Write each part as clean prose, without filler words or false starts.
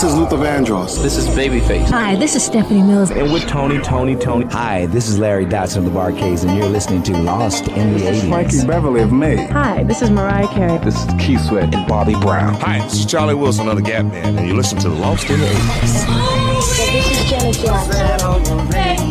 This is Luther Vandross. This is Babyface. Hi, this is Stephanie Mills. And with Tony. Hi, this is Larry Dotson of the Bar-Kays, and you're listening to Lost in the 80s. Frankie Beverly of May. Hi, this is Mariah Carey. This is Keith Sweat and Bobby Brown. Hi, this is Charlie Wilson of the Gap Band, and you listen to Lost in the 80s. So this is Janet Jackson.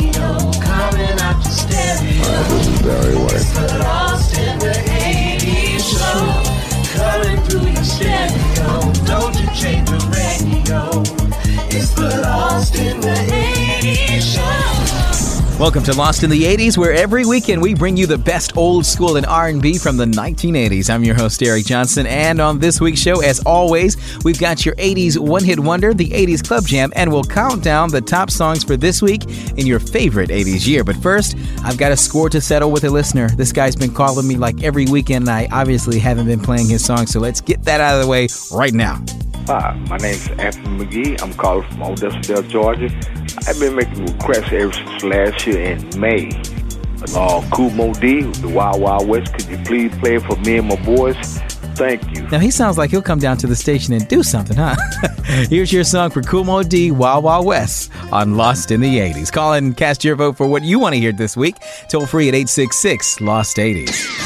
This is Barry White. Lost in the 80s show. Coming through your stereo. Don't you change the radio. It's the Lost in the 80s show. Welcome to Lost in the 80s, where every weekend we bring you the best old school and R&B from the 1980s. I'm your host, Eric Johnson, and on this week's show, as always, we've got your 80s one-hit wonder, the 80s Club Jam, and we'll count down the top songs for this week in your favorite 80s year. But first, I've got a score to settle with a listener. This guy's been calling me like every weekend, and I obviously haven't been playing his song, so let's get that out of the way right now. Hi, my name's Anthony McGee. I'm calling from Odessa, Georgia. I've been making requests ever since last year in May. Kool Moe Dee, the Wild Wild West, could you please play it for me and my boys? Thank you. Now, he sounds like he'll come down to the station and do something, huh? Here's your song for Kool Moe Dee, Wild Wild West, on Lost in the 80s. Call and cast your vote for what you want to hear this week. Toll free at 866-LOST-80s.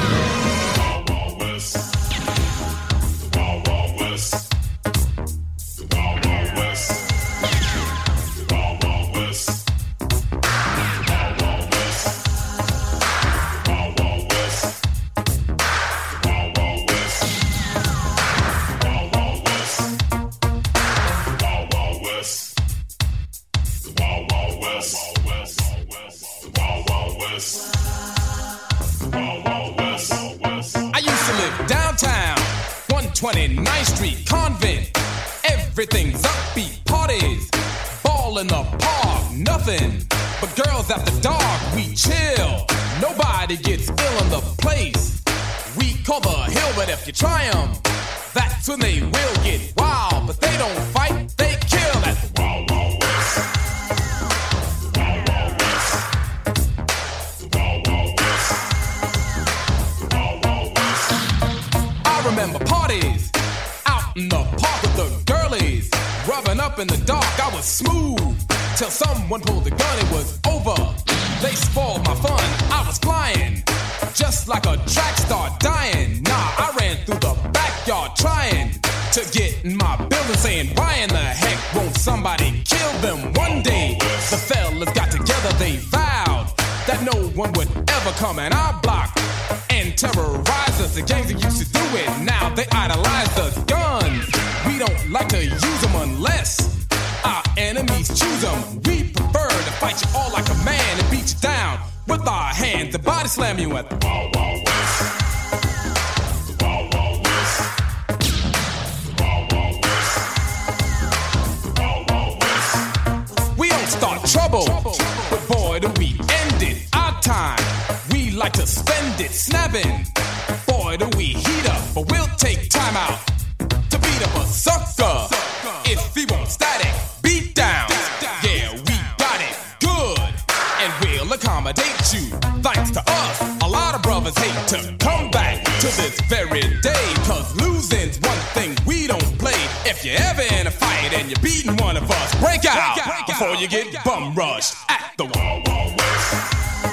Everything's upbeat, parties, ball in the park, nothing but girls at the dark. We chill, nobody gets ill in the place. We call the hill, but if you try them, that's when they will get wild. But they don't fight, they kill. That's the Wild Wild West. The Wild Wild West. The Wild Wild West. The Wild Wild West. I remember parties out in the park with the girlies, rubbing up in the dark. I was smooth till someone pulled the gun. It was over. They spoiled my fun. I was flying just like a track star, dying. Nah, I ran through the backyard trying to get in my building, saying, why in the heck won't somebody kill them? One day the fellas got together. They vowed that no one would ever come in our block and terrorize us. The gangs that used to do it, now they idolize us. Guns, we don't like to use them unless our enemies choose them. We prefer to fight you all like a man and beat you down with our hands and body slam you at the Wild Wild West. The Wild Wild West. The Wild Wild West. The Wild Wild West. We don't start trouble, but boy do we end it. Our time, we like to spend it snapping. Boy do we heat up, but we'll take time out to beat up a sucker. If he won't static, beat down. Yeah, we got it good, and we'll accommodate you. Thanks to us, a lot of brothers hate to come back to this very day, cause losing's one thing we don't play. If you're ever in a fight and you're beating one of us, break out before you get bum rushed at the Wild Wild West.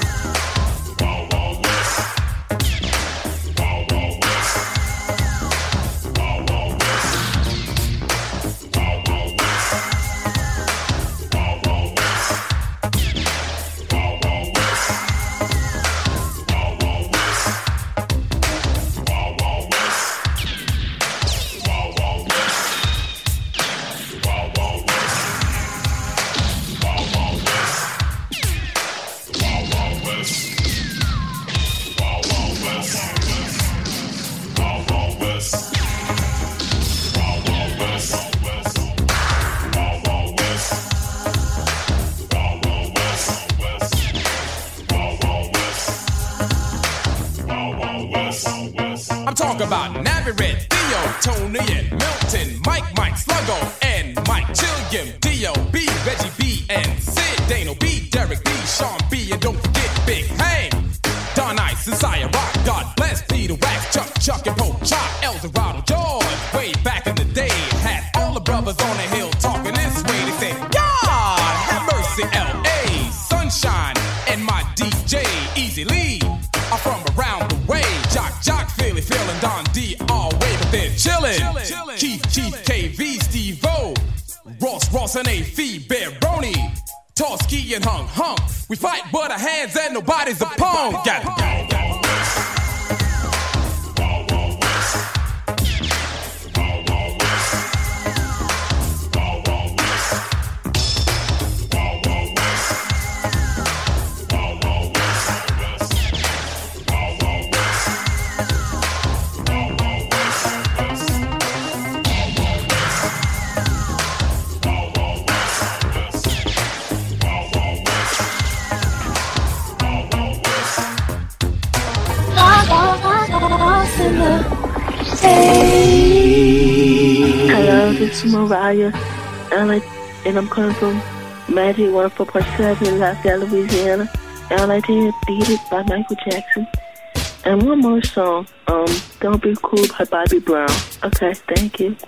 Talk about Navy Red, Theo, Tony, and Milton, Mike, Sluggo, and Mike, Chilliam, D.O.B., Reggie B, and Sid, Dano B, Derek B, Sean B, and don't forget Big Hank, Don Ice, and Sire Rock, God bless Peter Wax, Chuck, and Pope Chop, El Dorado, George, way back in the day, had all the brothers on the hill there chillin'. Chief KV, Steve-O, Ross and A.F. Baroni, Torsky and Hunk. We fight but our hands and nobody's a punk. Got it. Hello, this is Mariah, and I'm coming from Magic 104.7 Lafayette, Louisiana. And I'd like to hear Beat It by Michael Jackson. And one more song, Don't Be Cool by Bobby Brown. Okay, thank you.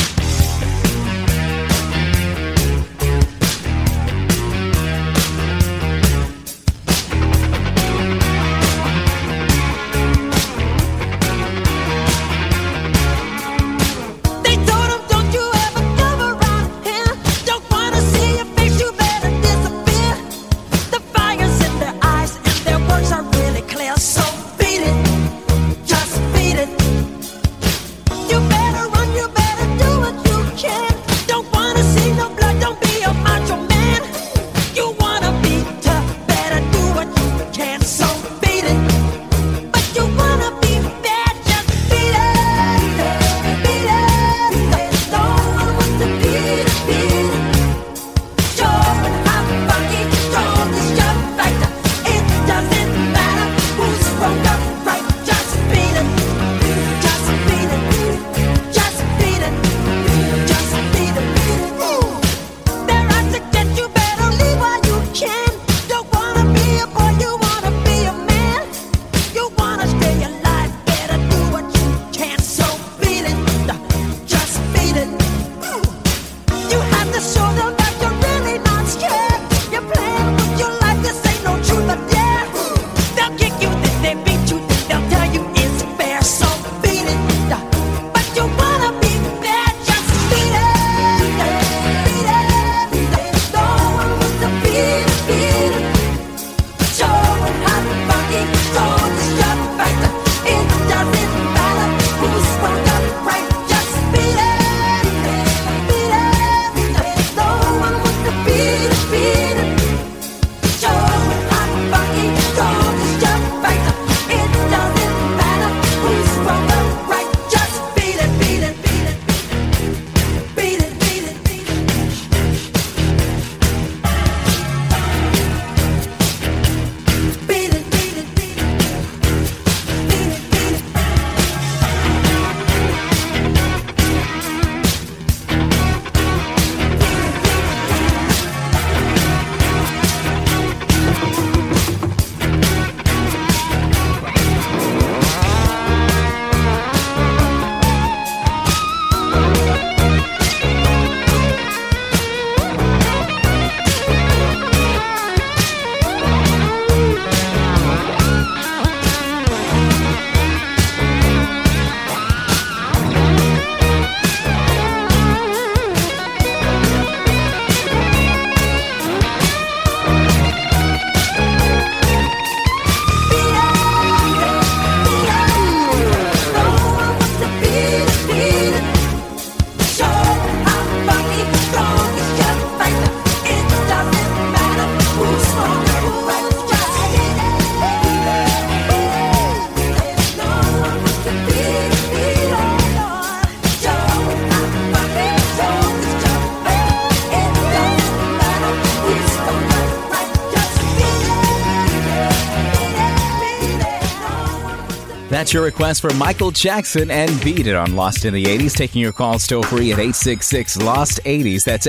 That's your request for Michael Jackson and Beat It on Lost in the 80s. Taking your calls toll free at 866-LOST-80s. That's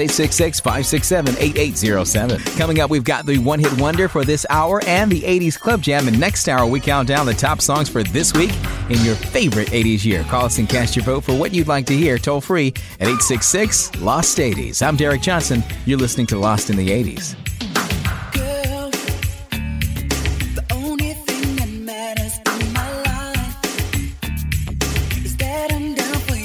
866-567-8807. Coming up, we've got the one-hit wonder for this hour and the 80s Club Jam. And next hour, we count down the top songs for this week in your favorite 80s year. Call us and cast your vote for what you'd like to hear toll free at 866-LOST-80s. I'm Derek Johnson. You're listening to Lost in the 80s. For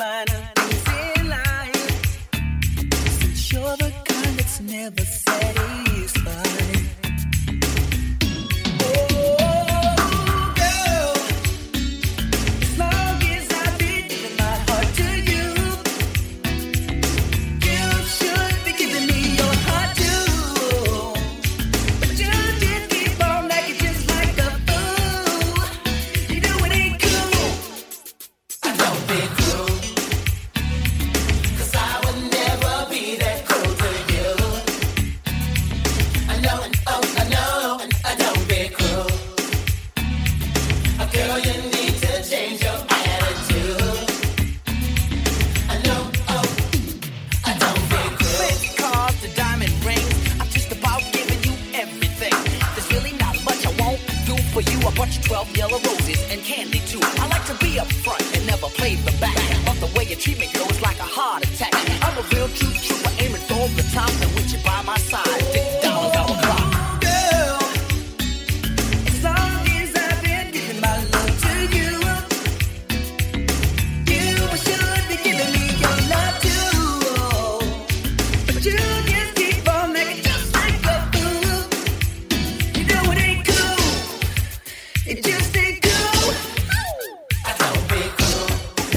minor things in life. Since you're the kind that's never satisfied. Oh, girl, as long as I've been giving my heart to you, you should be giving me your heart too. But you just keep on acting just like a fool. You know it ain't cool. I don't be cool, 'cause I would never be that cool to you. I know, I don't be cool. Girl, you need to change your attitude. I know, I don't be cool. Fancy cars, the diamond rings, I'm just about giving you everything. There's really not much I won't do for you. I brought you 12 yellow roses and candy too. I like to be up front and never play the back. But the way you treat me, girl, is like a heart attack. I'm a real true trooper, aiming for the top, and with you by my side, $50 our clock. Girl, as long as I've been giving my love to you, you should be giving me your love too. But you just keep on making just like a fool. You know it ain't cool. It just ain't cool. I don't be cool.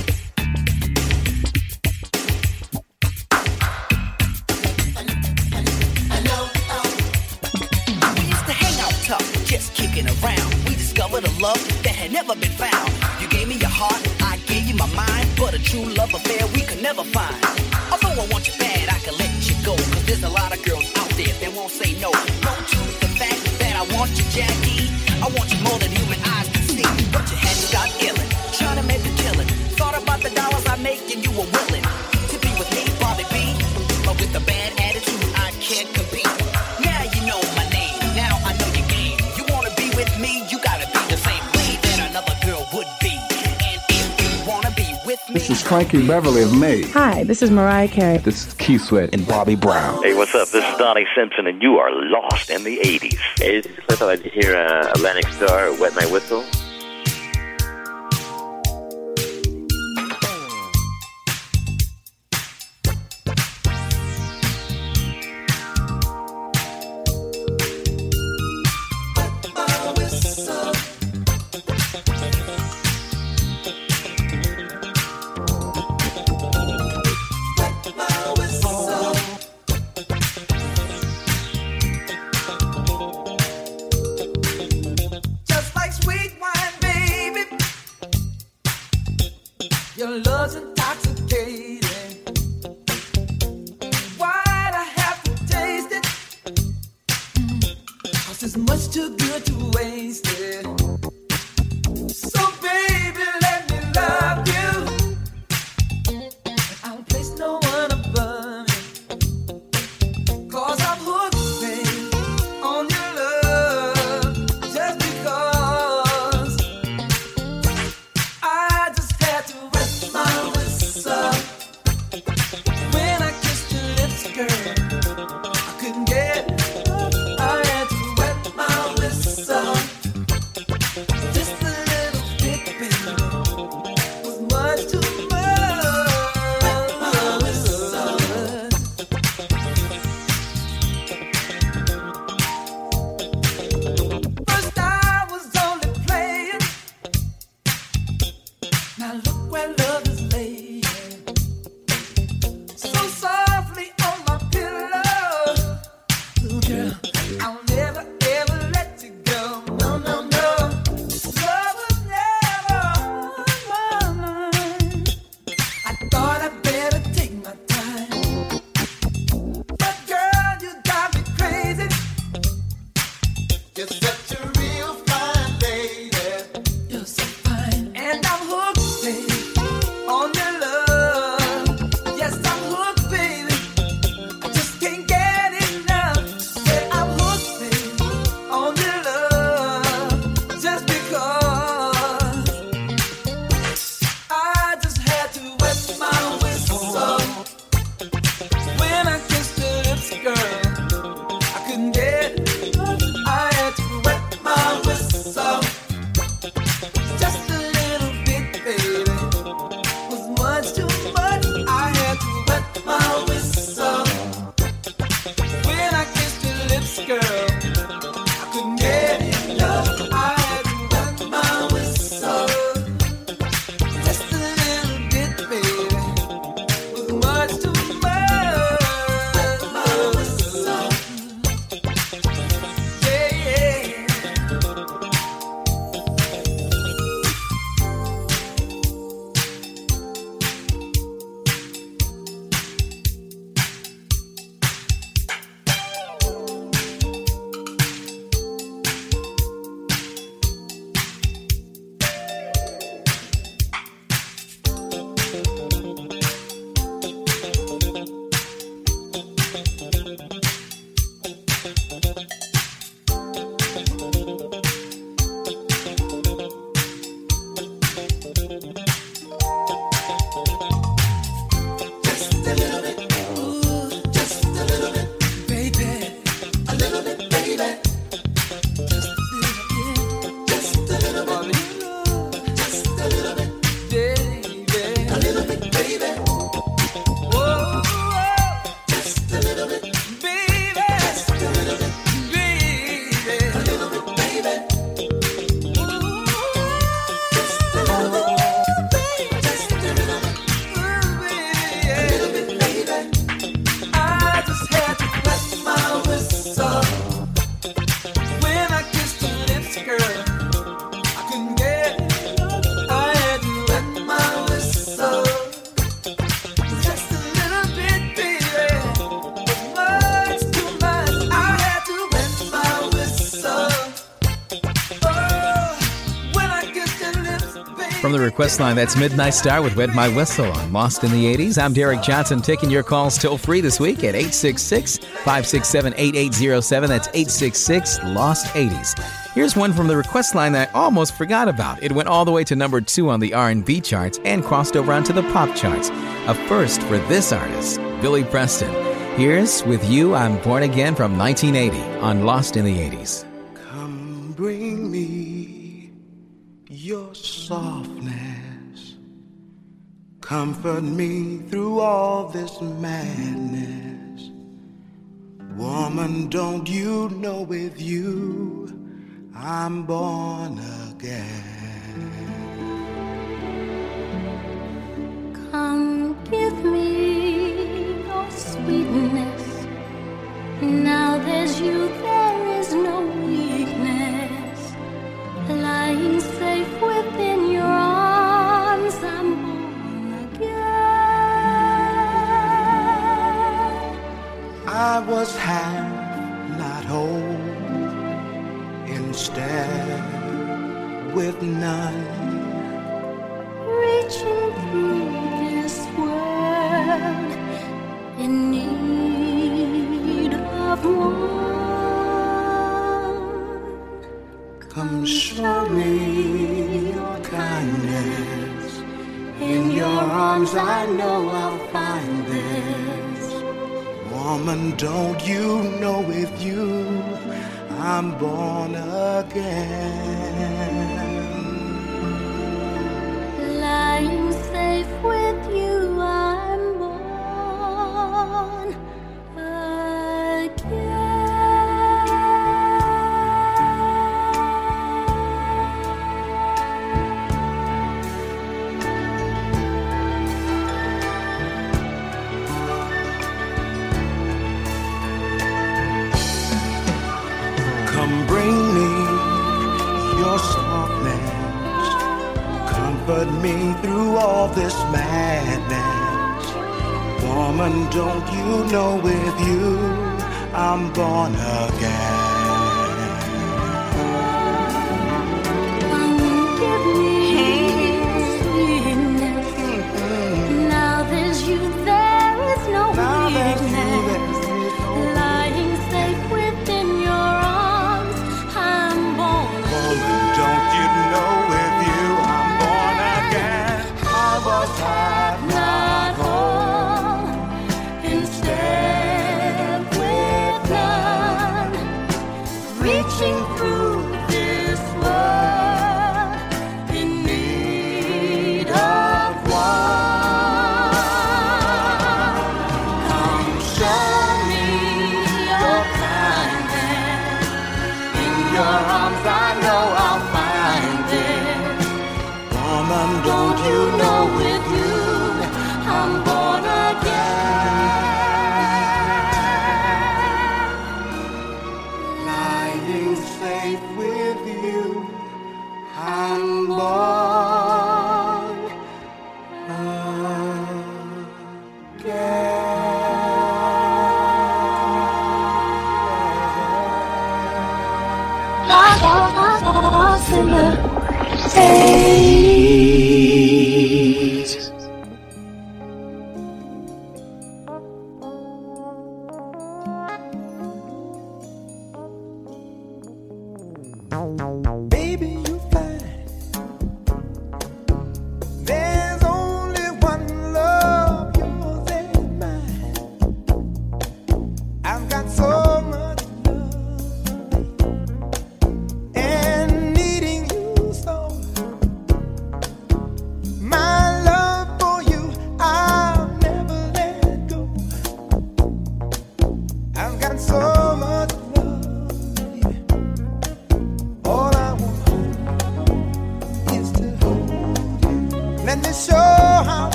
I know. We used to hang out tough, just kicking around. We discovered a love that had never been found. You gave me your heart, I gave you my mind, but a true love affair we could never find. Although I want you bad, I can let you go, 'cause there's a lot of girls out there that won't say no. No to the fact that I want you, Jackie. I want you more than human eyes can see. But you had to start illin', trying to make a killing. Thought about the dollars I make and you were willing to be with me, Bobby B. But with a bad attitude, I can't compete. Now you know my name, now I know your game. You wanna be with me, you gotta be the same way that another girl would be. And if you wanna be with me, This is Frankie Beverly of May. Hi, this is Mariah Carey. This is Keith Sweat and Bobby Brown. Hey, what's up? This is Donnie Simpson, and you are lost in the 80s. Hey, this is Cliff. I like to hear Atlantic Star, Wet My Whistle. just like sweet wine, baby. Your love's intoxicating. Why'd I have to taste it? 'Cause it's much too good to waste it. So baby, let me love you. I'll place no one above you. 'Cause I'm hooked, baby, on your love. Just because I just had to wet my whistle. When I kissed your lips, girl, I couldn't get. I had to wet my whistle. From the request line, that's Midnight Star with Wet My Whistle on Lost in the 80s. I'm Derek Johnson, taking your calls toll free this week at 866-567-8807. That's 866-LOST-80s. Here's one from the request line that I almost forgot about. It went all the way to number 2 on the R&B charts and crossed over onto the pop charts. A first for this artist, Billy Preston. Here's With You, I'm Born Again from 1980 on Lost in the 80s. Come bring me your softness. Comfort me through all this madness. Woman, don't you know with you I'm born again. Come give me your sweetness. Now there's you, there is no weakness. Lying safe within your arms, I'm born again. I was half, not whole. Instead, with none, reaching through this world in need of one. Come show me your kindness. In your arms I know I'll find this. Woman, don't you know with you I'm born again. Lying safe with you, I'm born again. Come bring me your softness. Comfort me through all this madness. Woman, don't you know with you I'm born again. Come give me sweetness. Now there's you, there is no weakness. Lying safe within your arms, I'm born Woman, don't you know with you I'm born again. I was half, not whole. instead with none. Reaching through this world in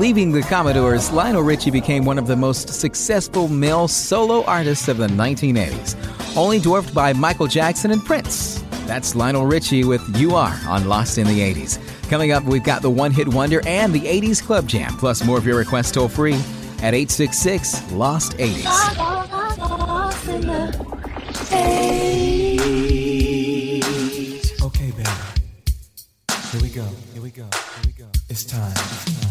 Leaving the Commodores, Lionel Richie became one of the most successful male solo artists of the 1980s, only dwarfed by Michael Jackson and Prince. That's Lionel Richie with You Are on Lost in the 80s. Coming up, we've got the one-hit wonder and the 80s Club Jam, plus more of your requests toll-free at 866-LOST-80s. Lost in the 80s. Okay, baby. Here we go. Here we go. Here we go. It's time. It's time.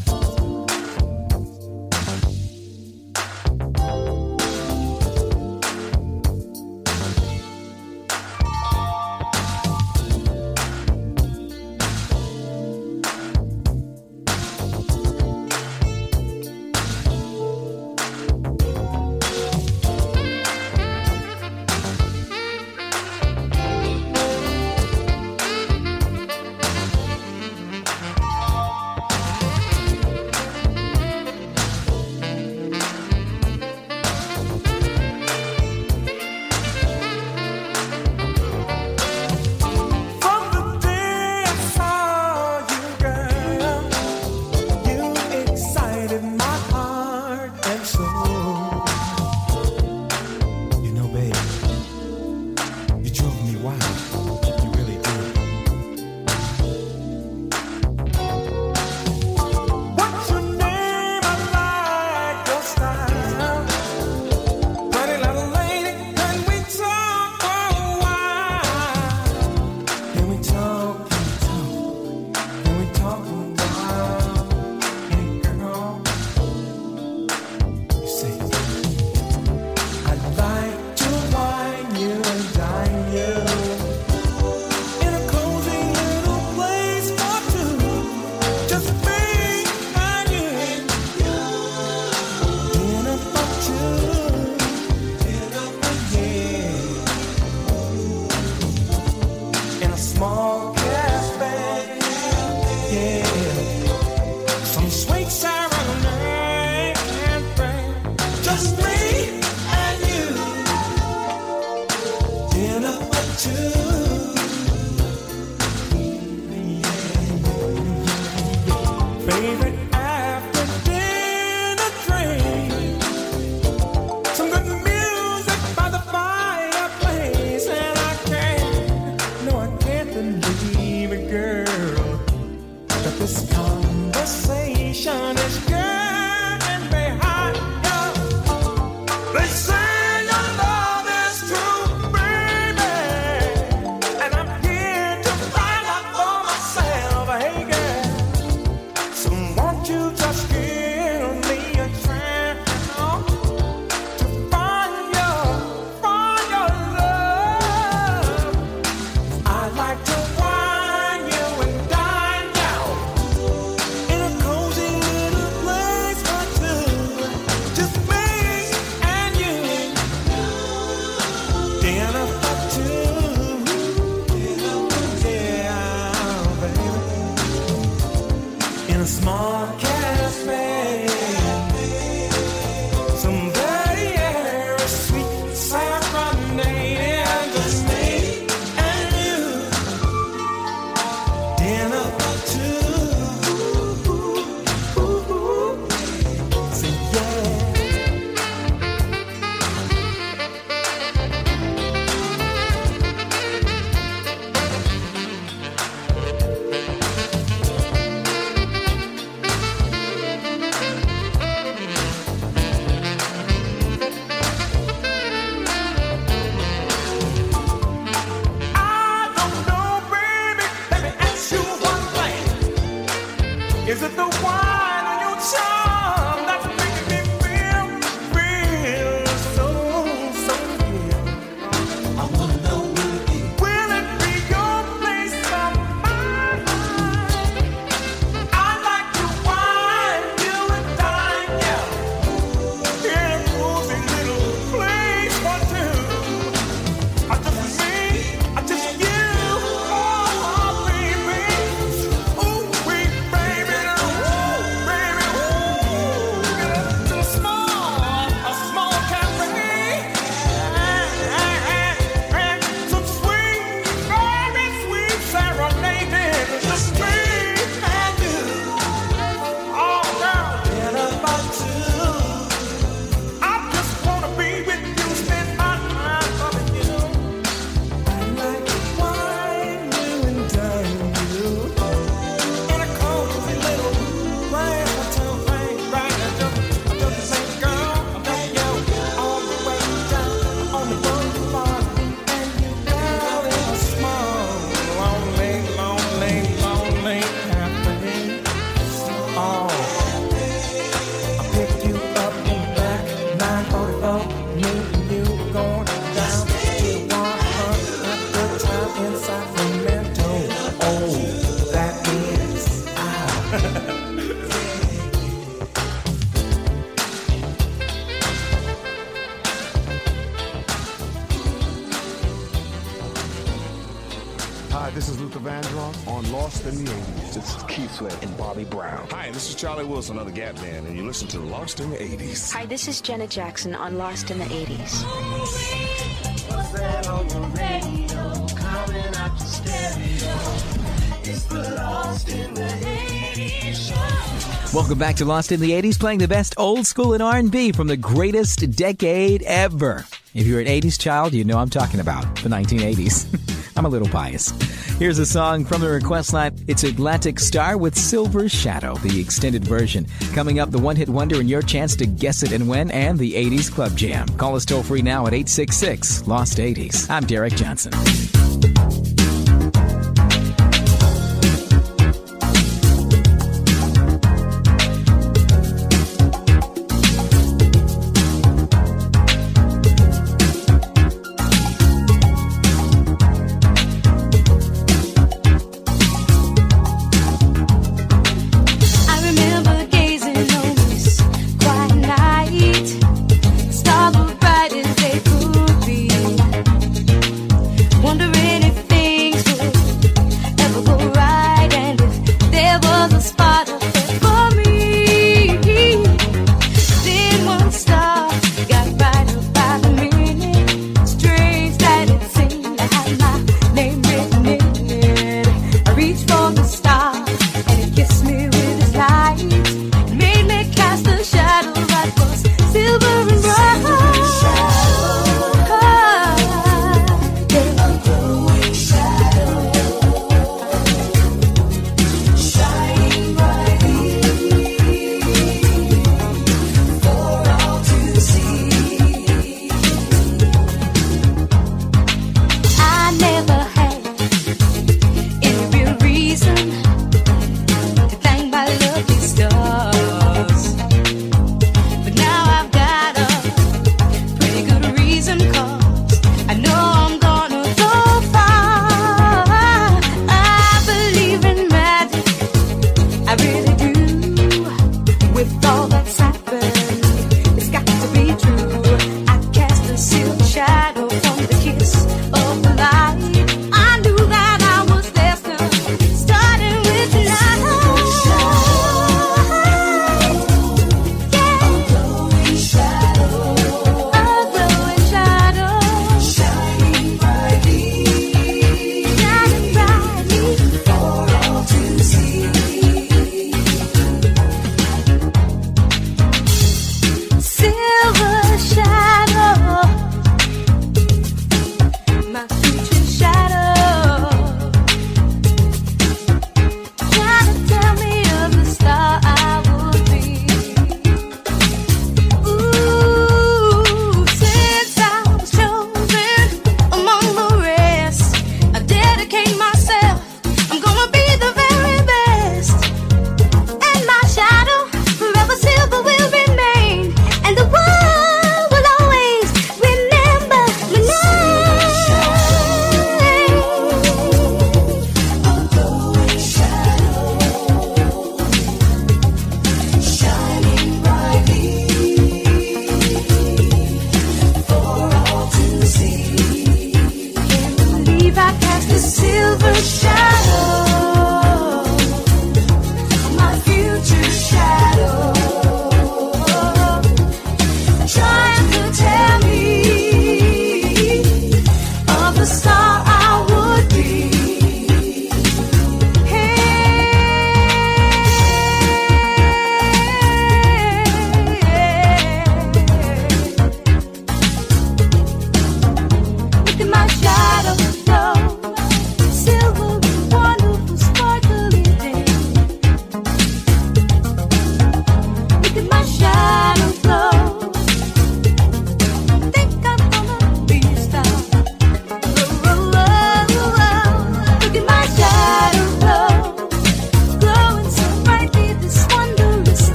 Just me and you. up, maybe you going down. You want a good time in Sacramento. Oh, that is Hi, this is Luther Vandross on Lost in the 80s. This is Keith Sweat and Bobby Brown. Hi, this is Charlie Wilson of the Gap Band, and you listen to Lost in the 80s. Hi, this is Janet Jackson on Lost in the 80s. What's that on your radio? Coming out your stereo. It's the Lost in the 80s show. Welcome back to Lost in the 80s, playing the best old school and R&B from the greatest decade ever. If you're an 80s child, you know I'm talking about the 1980s. I'm a little biased. Here's a song from the request line. It's Atlantic Star with Silver Shadow, the extended version. Coming up, the one-hit wonder and your chance to guess it and win, and the 80s Club Jam. Call us toll-free now at 866-LOST-80s. I'm Derek Johnson. Wondering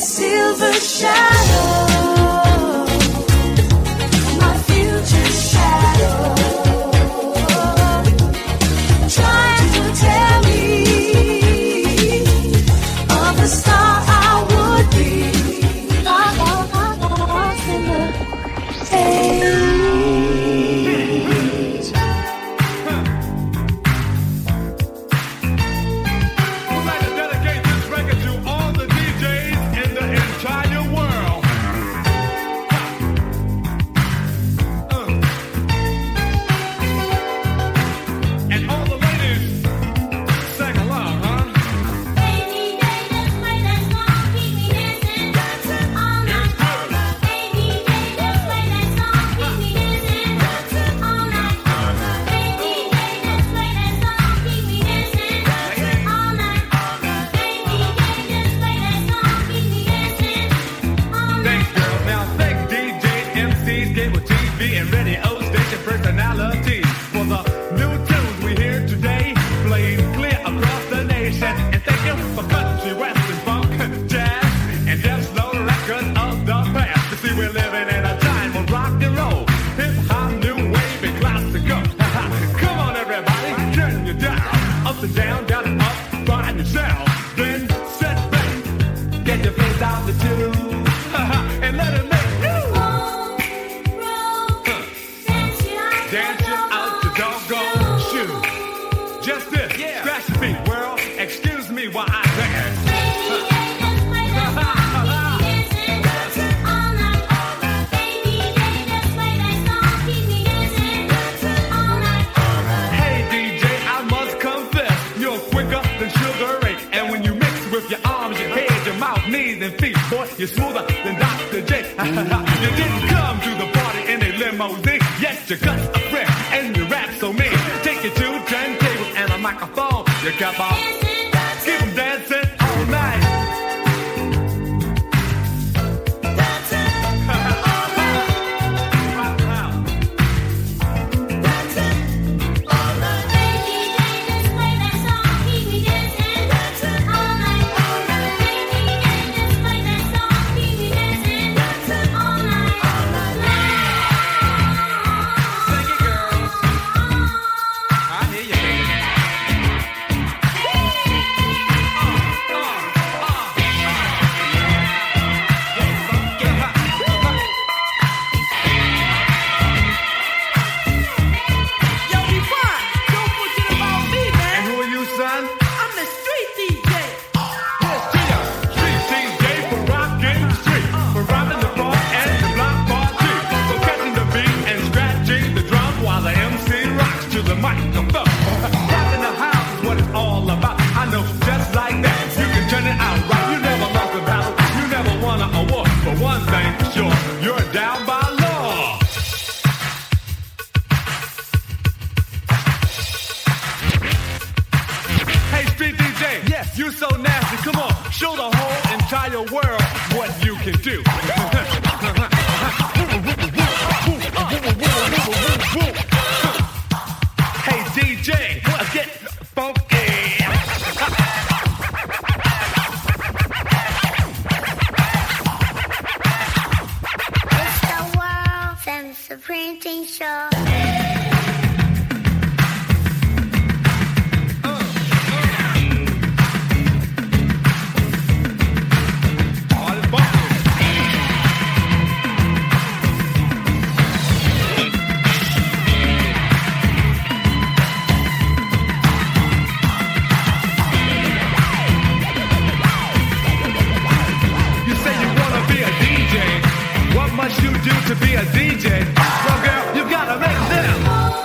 silver shadow, my future shadow, trying to tell me of the star I would be. Lost in the age. I'd like to dedicate this record to all the DJs in the entire world. And all the ladies sang along, huh? Thanks, girl. Now thank DJs, MCs, cable TV, and radio station personalities for the new tunes we hear today, playing clear across the nation. And thank you for country, western, funk, jazz, and just slow records of the past. You see, we're living in a time of rock and roll, hip hop, new wave, and classical. Come on, everybody, turn your dial up and down, and up, find yourself, then sit back, get your face out the tube. And let it make you dance you out your doggone shoe. Just this, scratch your feet, world. Excuse me while I dance. Hey DJ, I must confess, you're quicker than Sugar Ray. And when you mix with your arms, your head, your mouth, knees, and feet, boy, you're smoother than Dr. J. You didn't come to the party in a limousine. Yes, your guts are fresh and you rap so mean. Take you to turntables and a microphone. You kept on, keep them dancing all night. You so nasty, come on, show the whole entire world what you can do. Hey DJ, get funky. It's the world famous Supreme Teen Show. You do to be a DJ. Well, girl, you gotta make them.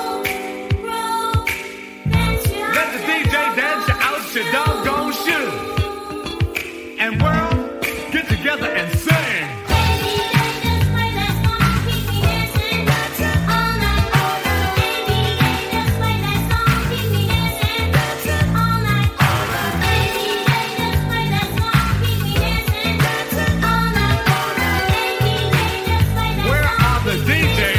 Let the DJ dance you out your doggone shoe. And world, get together and sing. DJ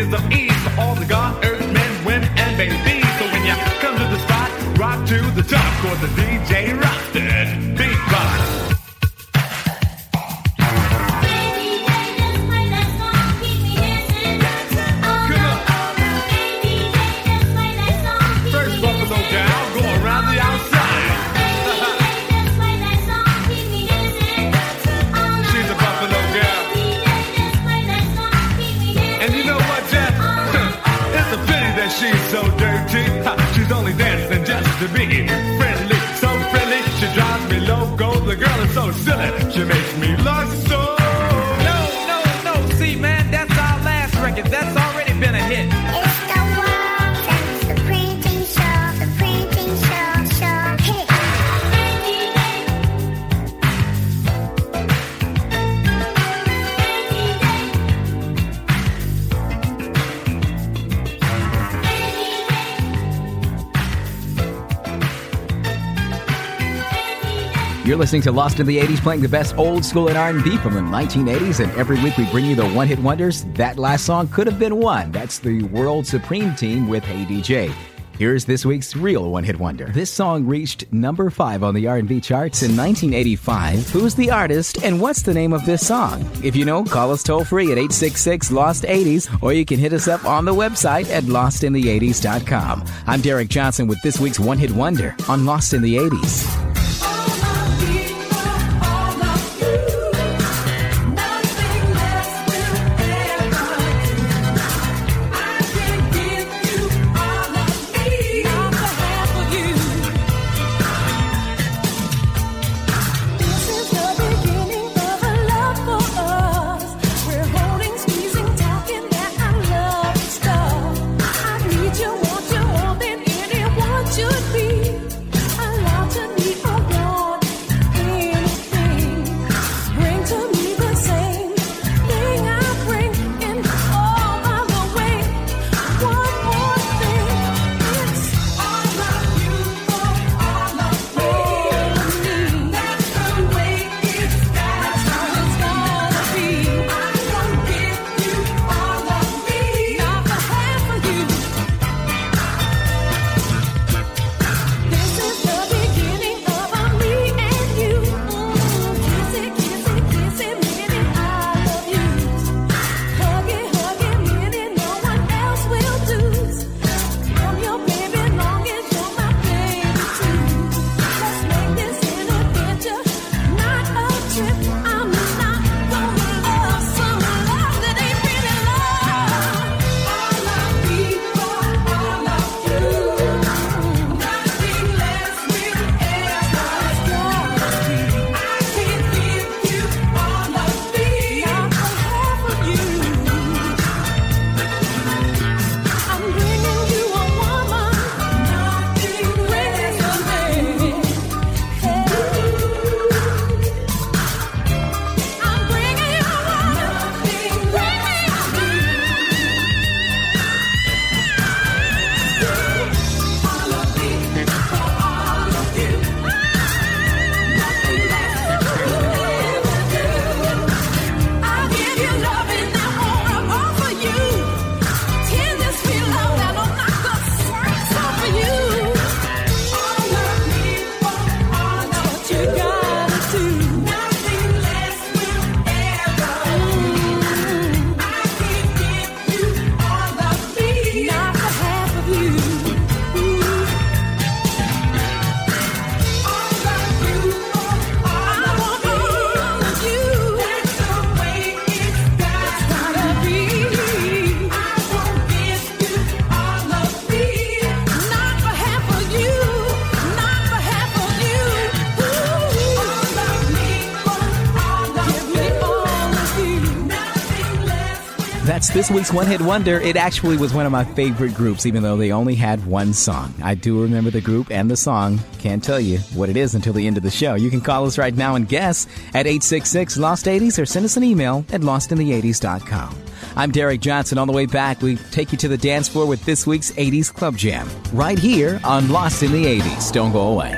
ladies of ease for all the God, earth, men, women, and babies. So when you come to the spot, rock to the top, cause the DJ rocks the beatbox. She's so dirty, she's only dancing just to be friendly. So friendly, she drives me loco. The girl is so silly, she makes me lust so. No, see man, that's our last record. That's already been a hit. It's the world famous the printing show, hit. You're listening to Lost in the 80s, playing the best old school and R&B from the 1980s, and every week we bring you the one-hit wonders. That last song could have been one. That's the World Supreme Team with Hey DJ. Here's this week's real one-hit wonder. This song reached number 5 on the R&B charts in 1985. Who's the artist and what's the name of this song? If you know, call us toll-free at 866-LOST-80s, or you can hit us up on the website at lostintheeighties.com. I'm Derek Johnson with this week's one-hit wonder on Lost in the 80s. Should be allowed to be That's this week's One Hit Wonder. It actually was one of my favorite groups, even though they only had one song. I do remember the group and the song. Can't tell you what it is until the end of the show. You can call us right now and guess at 866-LOST-80s or send us an email at lostintheeighties.com. I'm Derek Johnson. On the way back, we take you to the dance floor with this week's 80s Club Jam. Right here on Lost in the 80s. Don't go away.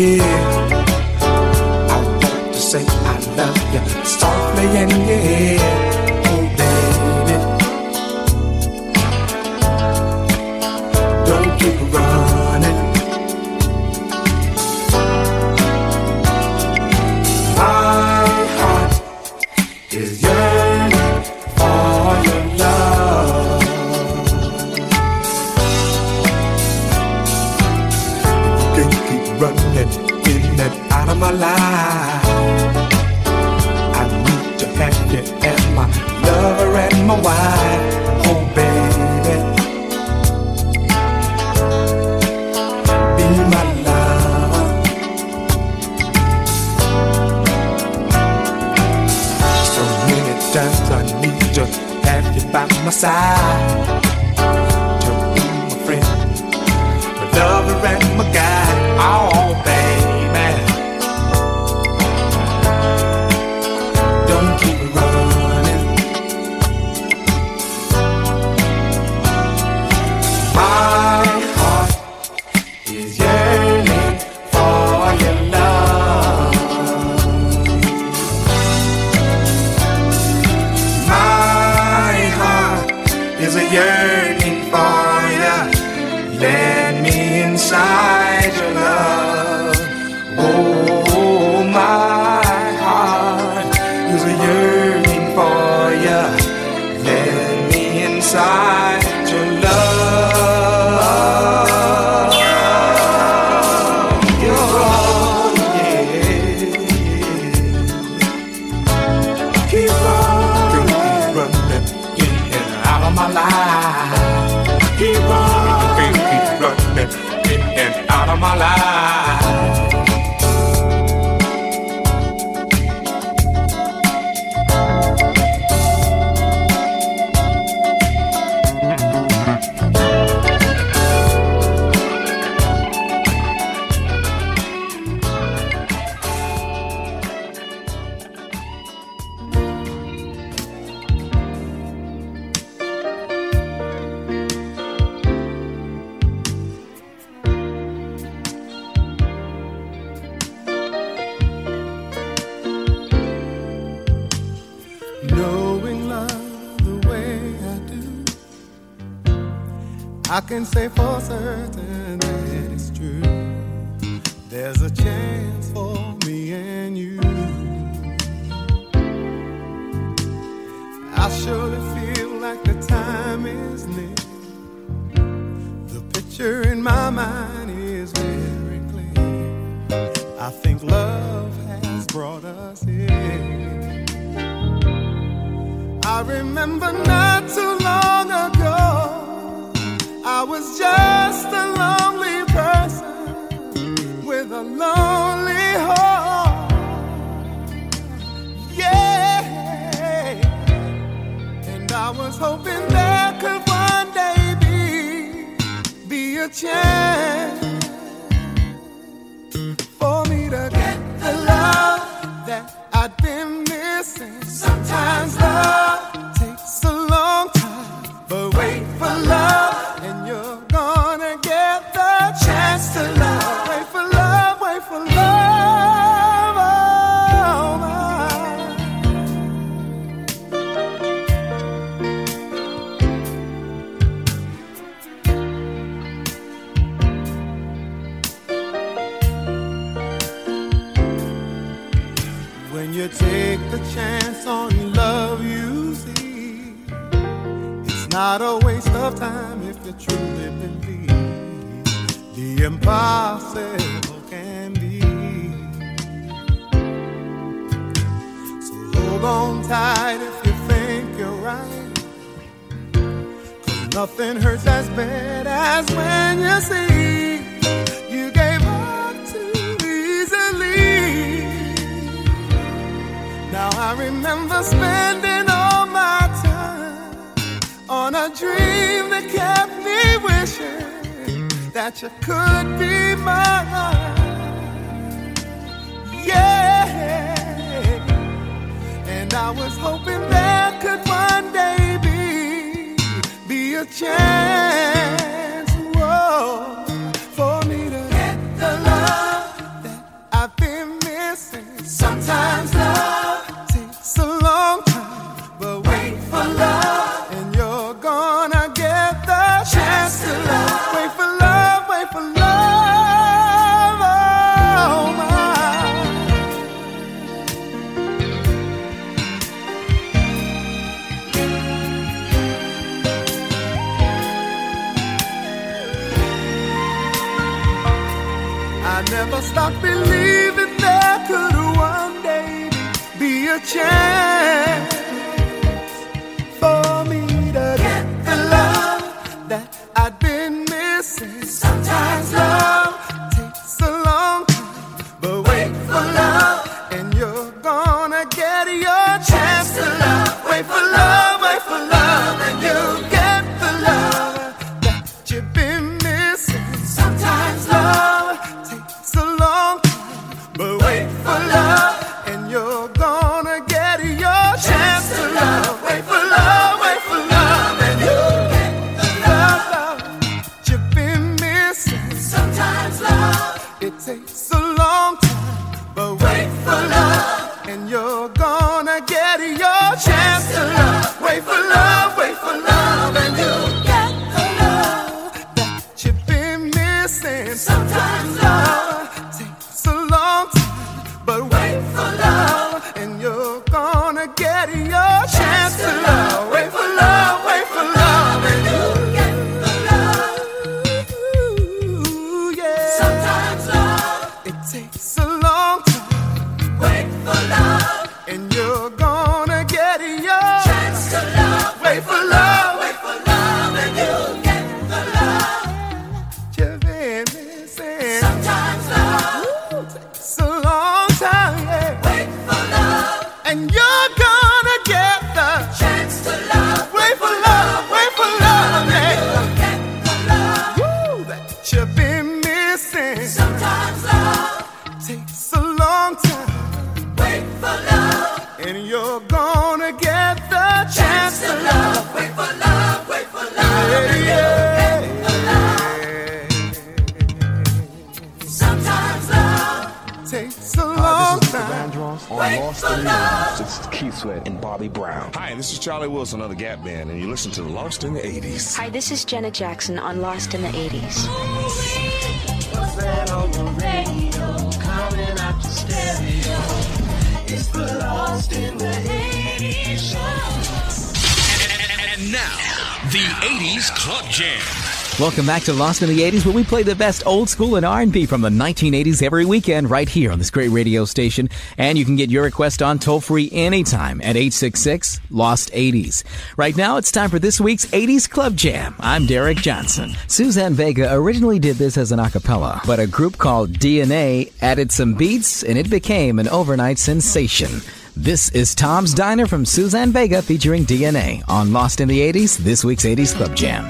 yeah. I want to say I love you softly and yeah. Oh, baby, don't keep running. My heart is yearning for your love. You can't keep running in and out of my life. I need to have you as my lover and my wife. Oh, baby, be my lover. So many times I need to have you by my side, to be my friend, my lover and my guide. Oh, baby, don't keep running. My heart is yearning for your love. My heart is a yearning for you. Let me inside your love. Oh, my heart is a yearning for you. Let me inside your love. Oh, yeah. Keep running in and out of my life. Keep running in and out of my life. Knowing love the way I do, I can say for certain that it's true. There's a chance for me and you. I surely feel like the time is near. The picture in my mind is very clear. I think love has brought us here. I remember not too long ago, I was just a lonely person with a lonely heart. Yeah, and I was hoping there could one day be a chance for me to get the love that I'd been missing. Sometimes love takes a long time, but wait for love and you're gonna get the chance to love. Wait for love, wait for love. Oh, my. When you take the chance on love, you see, it's not a waste of time if you truly believe the impossible can be. So hold on tight if you think you're right, 'cause nothing hurts as bad as when you see you gave up too easily. Now I remember spending all my time on a dream that kept me wishing that you could be mine. Yeah, and I was hoping there could one day be a chance, whoa, for me to get the love that a chance for me to get the love that I've been missing. Sometimes love takes a long time, but wait for love, and you're gonna get your chance to love. Wait for love, and you'll get the love that you've been missing. Sometimes love takes a long time, but wait for love, and you're gonna get your chance to love. Wait for love, and you'll get the love you've been missing. Sometimes love, it takes a long time, but wait for love, and you're gonna get your chance to love. Wait for love, and you'll get the love that you've been missing. Sometimes love takes a long time, but wait for love, and you're gonna get your chance to love. Wait for love, and you'll get the love. Ooh, yeah. Sometimes love, it takes a long time. Wait for love, and you're gonna get your chance to love. Wait for love, and you'll get the love you've been missing. Sometimes love takes a long time, yeah. Wait for love, and you're gonna get the chance to love. Wait for love, yeah. You'll get the love that you've been missing. Sometimes love takes a long time. Wait for love, and you're gonna get the chance to love. Wait for love, yeah. Sometimes love takes a long time. Wait for love. This is Keith Sweat and Bobby Brown. Hi, this is Charlie Wilson of the Gap Band, and you listen to Lost in the 80s. Hi, this is Janet Jackson on Lost in the 80s. What's that on your radio? Coming out your stereo. It's the Lost in the 80s show. And now, the 80s Club Jam. Welcome back to Lost in the 80s, where we play the best old school and R&B from the 1980s every weekend right here on this great radio station. And you can get your request on toll-free anytime at 866-LOST-80s. Right now, it's time for this week's 80s Club Jam. I'm Derek Johnson. Suzanne Vega originally did this as an a cappella, but a group called DNA added some beats, and it became an overnight sensation. This is Tom's Diner from Suzanne Vega featuring DNA on Lost in the 80s, this week's 80s Club Jam.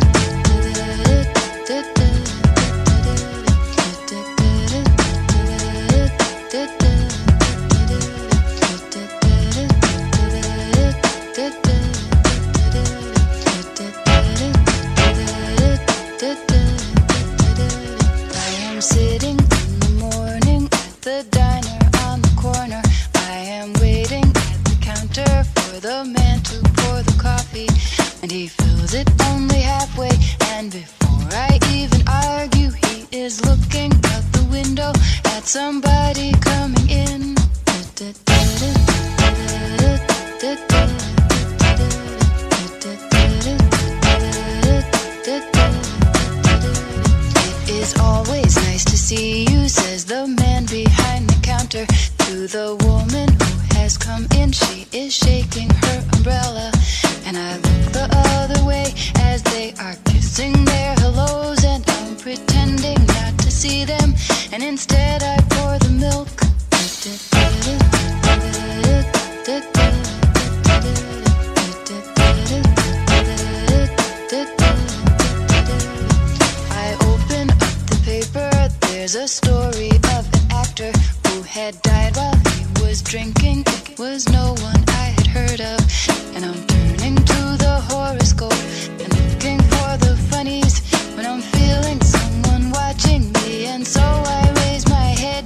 Somebody coming in. It is always nice to see you, says the man behind the counter to the woman who has come in. She is shaking her umbrella, and I look the other way as they are kissing their hellos, and I'm pretending not to see them, and instead I pour the milk. I open up the paper, there's a story of an actor who had died while he was drinking. It was no one I had heard of, and I'm turning to the horoscope and looking for the funnies when I'm feeling someone watching me, and so I raise my head.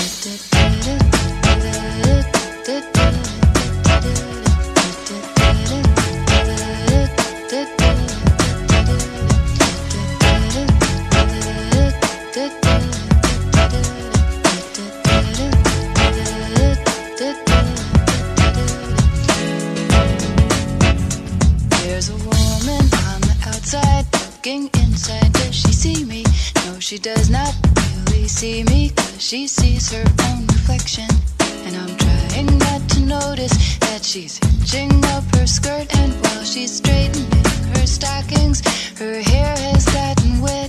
There's a woman on the outside looking inside. Does she see me? No, she does not really see me, 'cause she sees her own reflection, and I'm trying not to notice that she's hitching up her skirt, and while she's straightening her stockings, her hair has gotten wet.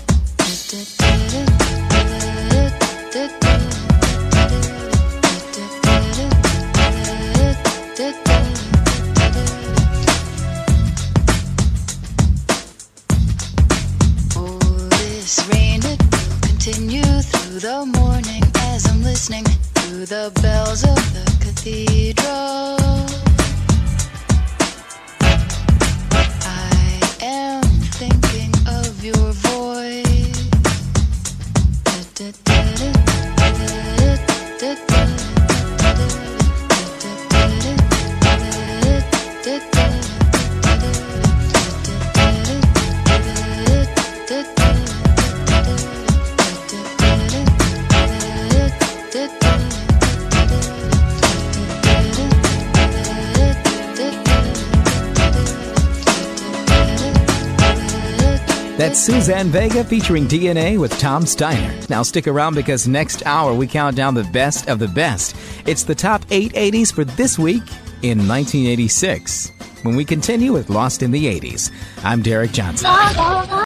Oh, this rain, it will continue through the morning as I'm listening to the bells of the cathedral. I am thinking of your voice. That's Suzanne Vega featuring DNA with Tom Steiner. Now stick around because next hour we count down the best of the best. It's the top 8 80s for this week in 1986. When we continue with Lost in the 80s, I'm Derek Johnson.